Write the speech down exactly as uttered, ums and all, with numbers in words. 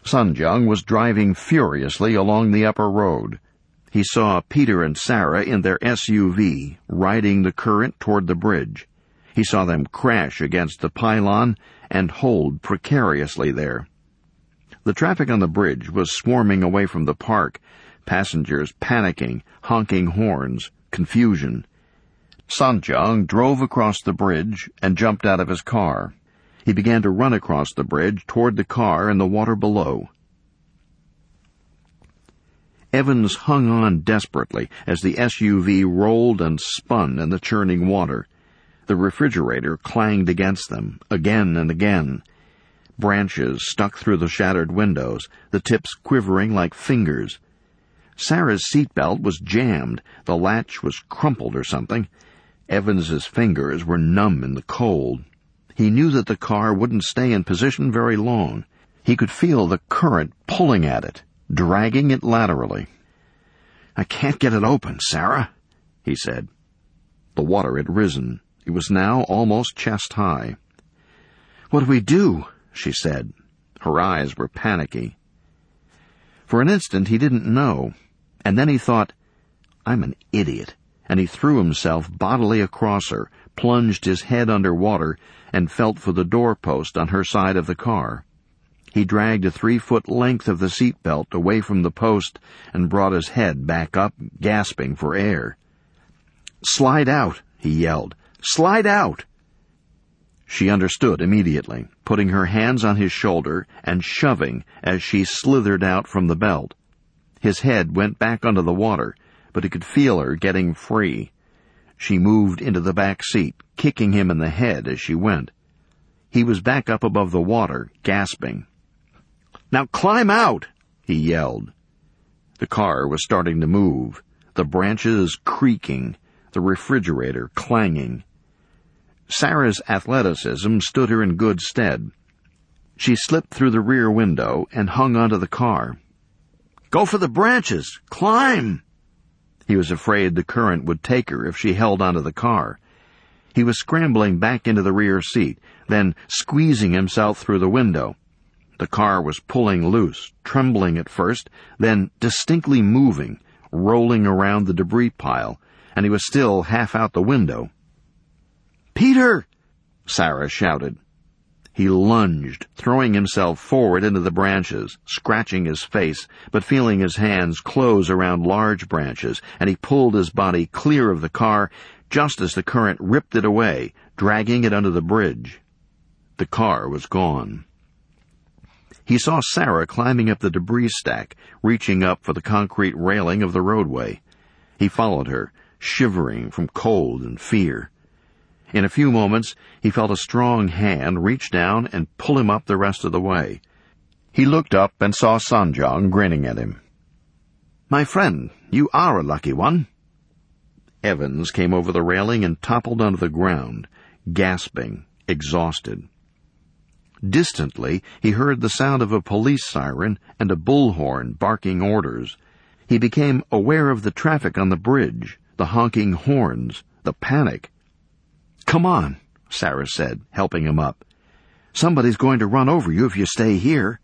Sunjung was driving furiously along the upper road. He saw Peter and Sarah in their S U V, riding the current toward the bridge. He saw them crash against the pylon and hold precariously there. The traffic on the bridge was swarming away from the park, passengers panicking, honking horns, confusion. Sunjung drove across the bridge and jumped out of his car. He began to run across the bridge toward the car and the water below. Evans hung on desperately as the S U V rolled and spun in the churning water. The refrigerator clanged against them, again and again. Branches stuck through the shattered windows, the tips quivering like fingers. Sarah's seatbelt was jammed. The latch was crumpled or something. Evans's fingers were numb in the cold. He knew that the car wouldn't stay in position very long. He could feel the current pulling at it, dragging it laterally. "I can't get it open, Sarah," he said. The water had risen. It was now almost chest-high. "What do we do?" she said. Her eyes were panicky. For an instant he didn't know, and then he thought, "I'm an idiot," and he threw himself bodily across her, plunged his head under water, and felt for the doorpost on her side of the car. He dragged a three-foot length of the seatbelt away from the post and brought his head back up, gasping for air. "Slide out," he yelled. "Slide out!" She understood immediately, putting her hands on his shoulder and shoving as she slithered out from the belt. His head went back under the water, but he could feel her getting free. She moved into the back seat, kicking him in the head as she went. He was back up above the water, gasping. "Now climb out!" he yelled. The car was starting to move, the branches creaking, the refrigerator clanging. Sarah's athleticism stood her in good stead. She slipped through the rear window and hung onto the car. "Go for the branches! Climb!" He was afraid the current would take her if she held onto the car. He was scrambling back into the rear seat, then squeezing himself through the window. The car was pulling loose, trembling at first, then distinctly moving, rolling around the debris pile, and he was still half out the window. "Peter!" Sarah shouted. He lunged, throwing himself forward into the branches, scratching his face, but feeling his hands close around large branches, and he pulled his body clear of the car just as the current ripped it away, dragging it under the bridge. The car was gone. He saw Sarah climbing up the debris stack, reaching up for the concrete railing of the roadway. He followed her, shivering from cold and fear. In a few moments, he felt a strong hand reach down and pull him up the rest of the way. He looked up and saw Sunjung grinning at him. "My friend, you are a lucky one." Evans came over the railing and toppled onto the ground, gasping, exhausted. Distantly, he heard the sound of a police siren and a bullhorn barking orders. He became aware of the traffic on the bridge, the honking horns, the panic. "Come on," Sarah said, helping him up. "Somebody's going to run over you if you stay here."